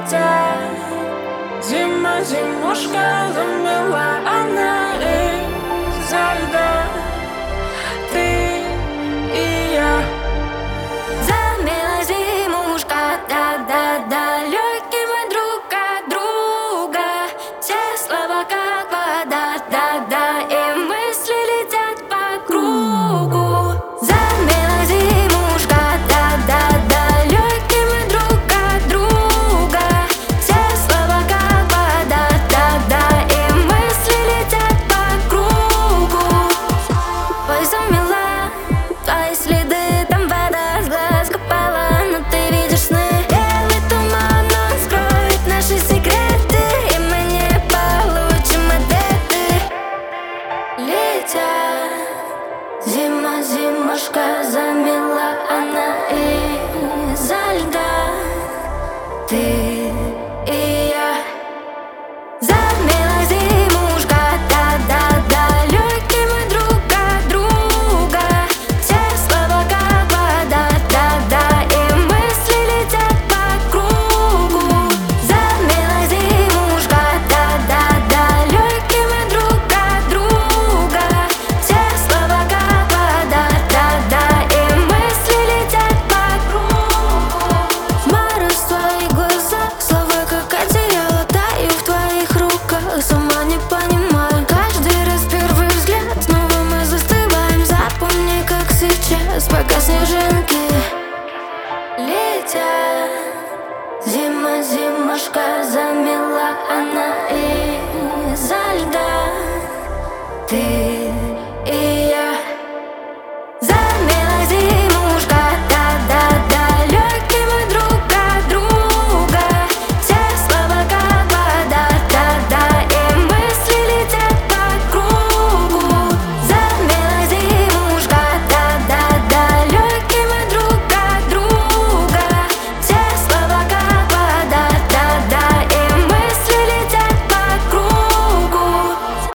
летят. Зима, зимушка, замела она из-за льда. Ты и я. Замела зимушка, да-да-да, далекий мы друг от друга. Все слова как вода, да-да, и мысли летят по кругу. Замела зимушка, да-да-да, далекий мы друг от друга. Все слова как вода, да-да, и мысли летят по кругу. Ой, замела твои следы, там вода с глаз капала, но ты видишь сны. Белый туман, он скроет наши секреты, и мы не получим ответы. Летят, зима, зимушка, замела она из-за льда. Ты и я. Замела зимушка, да-да-да, далекий мы друг от друга. Все слова как вода, да-да, и мысли летят по кругу. Замела зимушка, да-да-да, далекий мы друг от друга. Все слова как вода, да-да, и мысли летят по кругу. Мороз в твоих глазах, слова как одеяло, таю в твоих руках, сама не понимаю. Каждый раз первый взгляд, снова мы застываем. Запомни, как сейчас, пока снежинки летят. Зима, зимушка,